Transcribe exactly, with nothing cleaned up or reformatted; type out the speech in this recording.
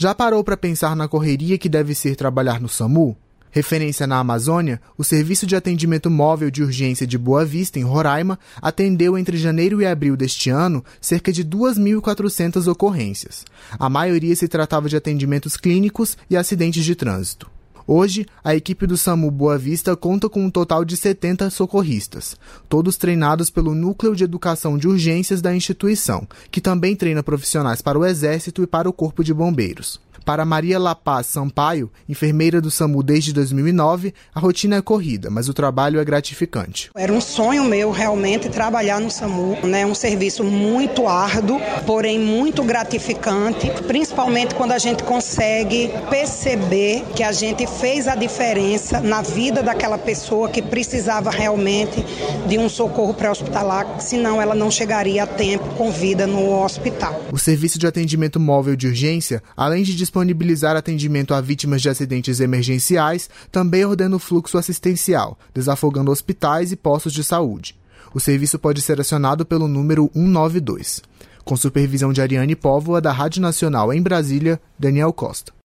Já parou para pensar na correria que deve ser trabalhar no SAMU? Referência na Amazônia, o Serviço de Atendimento Móvel de Urgência de Boa Vista, em Roraima, atendeu entre janeiro e abril deste ano cerca de duas mil e quatrocentas ocorrências. A maioria se tratava de atendimentos clínicos e acidentes de trânsito. Hoje, a equipe do SAMU Boa Vista conta com um total de setenta socorristas, todos treinados pelo Núcleo de Educação de Urgências da instituição, que também treina profissionais para o Exército e para o Corpo de Bombeiros. Para Maria Lapaz Sampaio, enfermeira do SAMU desde dois mil e nove, a rotina é corrida, mas o trabalho é gratificante. Era um sonho meu realmente trabalhar no SAMU, né? Um serviço muito árduo, porém muito gratificante, principalmente quando a gente consegue perceber que a gente fez a diferença na vida daquela pessoa que precisava realmente de um socorro pré-hospitalar, senão ela não chegaria a tempo com vida no hospital. O Serviço de Atendimento Móvel de Urgência, além de disponibilizar atendimento a vítimas de acidentes emergenciais, também ordena o fluxo assistencial, desafogando hospitais e postos de saúde. O serviço pode ser acionado pelo número um nove dois. Com supervisão de Ariane Póvoa, da Rádio Nacional em Brasília, Daniel Costa.